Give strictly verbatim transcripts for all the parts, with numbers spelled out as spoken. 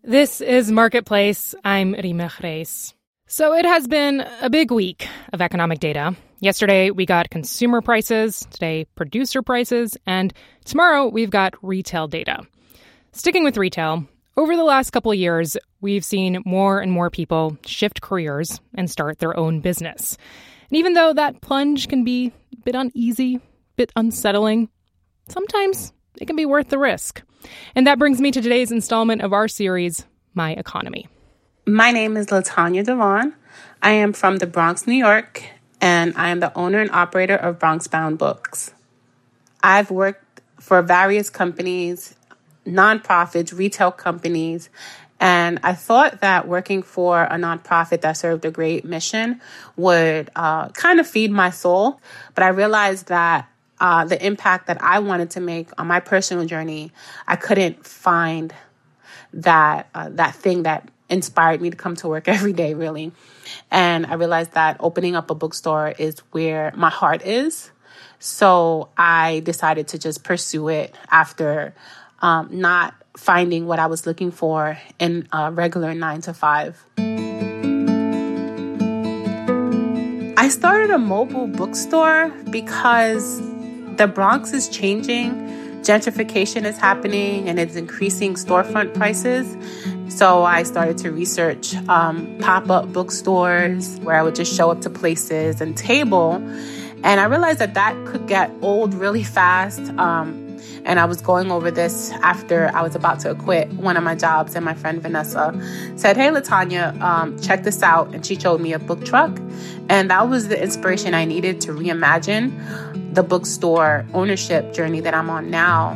This is Marketplace. I'm Rima Reis. So it has been a big week of economic data. Yesterday, we got consumer prices, today, producer prices, and tomorrow, we've got retail data. Sticking with retail, over the last couple of years, we've seen more and more people shift careers and start their own business. And even though that plunge can be a bit uneasy, a bit unsettling, sometimes it can be worth the risk. And that brings me to today's installment of our series, My Economy. My name is LaTanya Devon. I am from the Bronx, New York, and I am the owner and operator of Bronx Bound Books. I've worked for various companies, nonprofits, retail companies, and I thought that working for a nonprofit that served a great mission would uh, kind of feed my soul. But I realized that uh, the impact that I wanted to make on my personal journey, I couldn't find that uh, that thing that inspired me to come to work every day, really. And I realized that opening up a bookstore is where my heart is. So I decided to just pursue it after um, not finding what I was looking for in a regular nine to five. I started a mobile bookstore because the Bronx is changing. Gentrification is happening and it's increasing storefront prices. So I started to research um, pop-up bookstores where I would just show up to places and table. And I realized that that could get old really fast. Um, and I was going over this after I was about to quit one of my jobs. And my friend Vanessa said, "Hey, LaTanya, um, check this out." And she showed me a book truck. And that was the inspiration I needed to reimagine the bookstore ownership journey that I'm on now.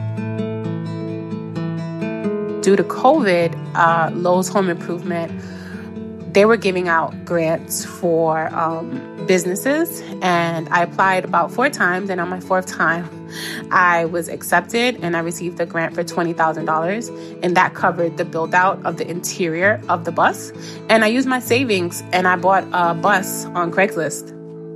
Due to COVID, uh, Lowe's Home Improvement, they were giving out grants for um, businesses, and I applied about four times, and on my fourth time, I was accepted, and I received a grant for twenty thousand dollars, and that covered the build-out of the interior of the bus, and I used my savings, and I bought a bus on Craigslist.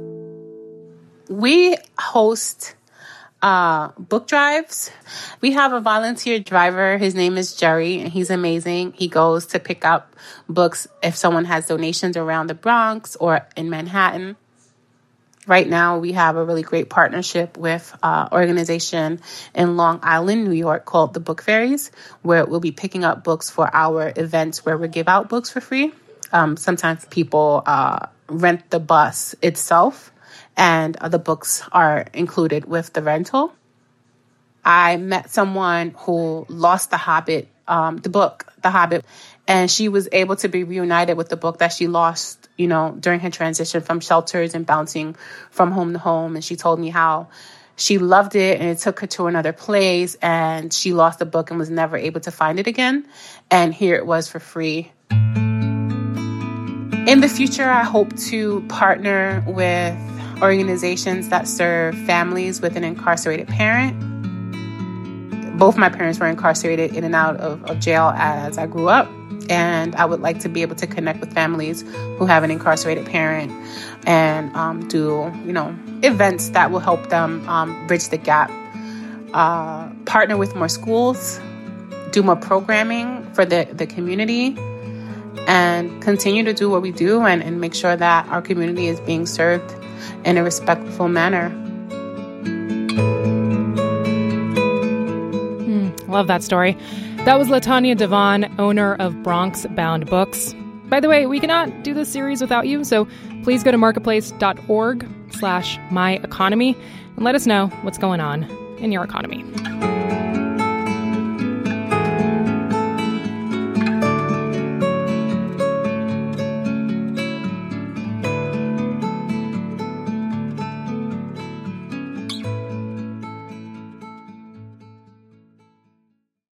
We host Uh, book drives. We have a volunteer driver. His name is Jerry, and he's amazing. He goes to pick up books if someone has donations around the Bronx or in Manhattan. Right now, we have a really great partnership with an organization in Long Island, New York, called the Book Fairies, where we'll be picking up books for our events where we give out books for free. Um, sometimes people uh, rent the bus itself, and the books are included with the rental. I met someone who lost The Hobbit, um, the book, The Hobbit, and she was able to be reunited with the book that she lost, you know, during her transition from shelters and bouncing from home to home. And she told me how she loved it and it took her to another place, and she lost the book and was never able to find it again. And here it was for free. In the future, I hope to partner with organizations that serve families with an incarcerated parent. Both my parents were incarcerated in and out of, of jail as I grew up. And I would like to be able to connect with families who have an incarcerated parent and um, do, you know, events that will help them um, bridge the gap. Uh, partner with more schools, do more programming for the, the community, and continue to do what we do and, and make sure that our community is being served in a respectful manner. Mm, love that story. That was LaTanya Devon, owner of Bronx Bound Books. By the way, we cannot do this series without you, so please go to marketplace.org slash my economy and let us know what's going on in your economy.